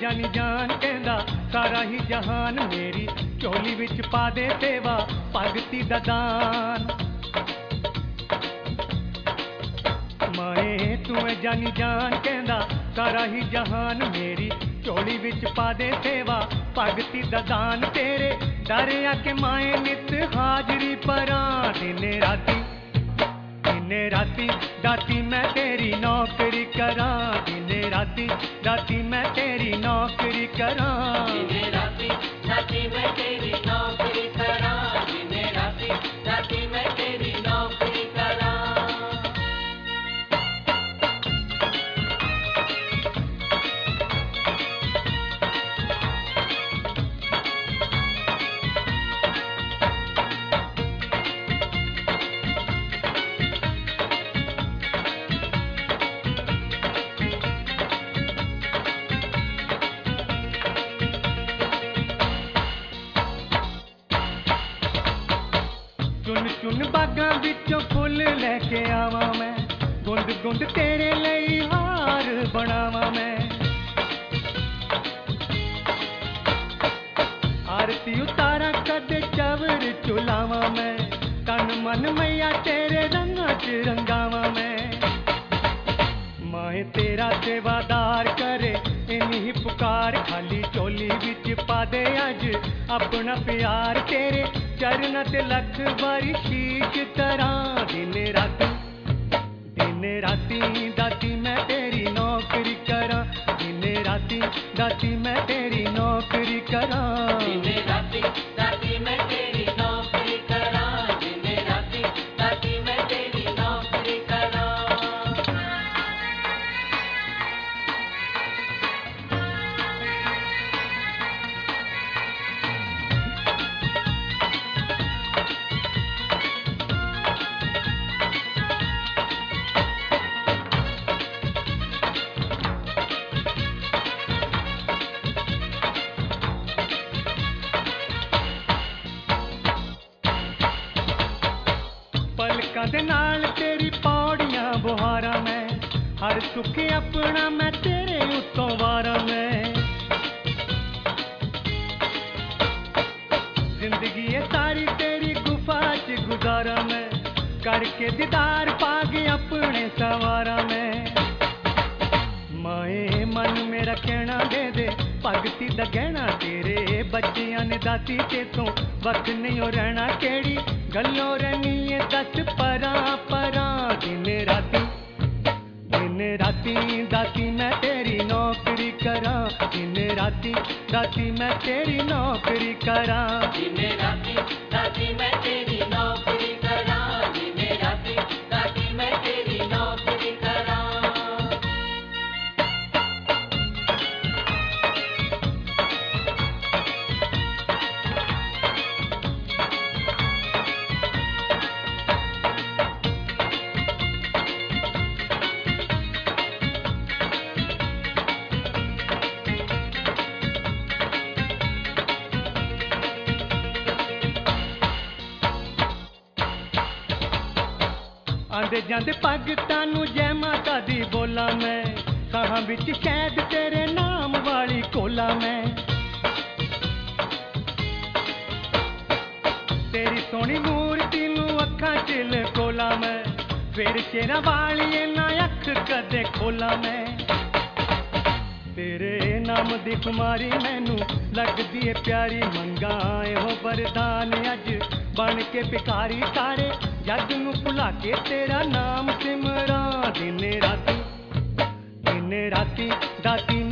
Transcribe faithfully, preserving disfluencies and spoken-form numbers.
जानी जान कहंदा सारा ही जहान मेरी झोली विच पा दे सेवा भगती दा दान। माए तू है जानी जान कहंदा सारा ही जहान मेरी झोली विच पा दे सेवा भगती दा दान। तेरे डर आके माए नित हाजरी परा दिन राती दिन राती दाती मैं तेरी नौकरी करा दिन राती दाती मैं तेरी नौकरी करा दिन राती दाती मैं तेरी नौकरी करा दिन राती दाती मैं तेरी नौकरी करा। चुन चुन बागां विचों फुल लेके आवां मैं गुंद गुंद तेरे लई हार बनावां मैं। आरती उतारा कदे चवर चुलावां मैं तन मन मैया तेरे रंगां च रंगावां मैं। माए तेरा सेवादार करे इन्हीं ही पुकार खाली झोली विच पा दे अज अपना प्यार। तेरे चरण ते लख बारी शीश करा दिन राती दिन राती दाती मैं तेरी नौकरी करा दिन राती दाती मैं तेरी नौकरी करा दिन राती दाती मैं तेरी नौकरी करा दिन राती दाती मैं तेरी नौकरी करा। पलकां दे नाल तेरी पौड़ियां बुहारा मैं हर सुख अपना मैं तेरे उत्तों वारा मैं। जिंदगी है सारी तेरी गुफा च गुजारा मैं करके दीदार पागे अपने सवारा मैं। माए मन मेरा कहना दे दे भगती दा गहना तेरे बच्चियां ने दाती ते तों वक्त नहीं हो रहना केड़ी गल्लों रहनी है दस परा परा दिन राती दिन राती दाती मैं तेरी नौकरी करा दिन राती दाती मैं तेरी नौकरी करा दिन राती दाती मैं तेरी नौकरी करा दिन राती दाती मैं तेरी नौकरी करा। आंदे जांदे भगतां नूं जय माता दी बोला मैं साहां विच शैद तेरे नाम वाली कोला मैं। तेरी सोहनी मूर्ति नूं अखां च लकोला मैं फिर शेरां वाली ना अख कदे खोला मैं। तेरे नाम दी कुमारी मैनू लगदी है प्यारी मंगा एहो वरदान अज बन के भिखारी सारे जग नूं भुला के तेरा नाम सिमरा दिन राती दिन राती दाती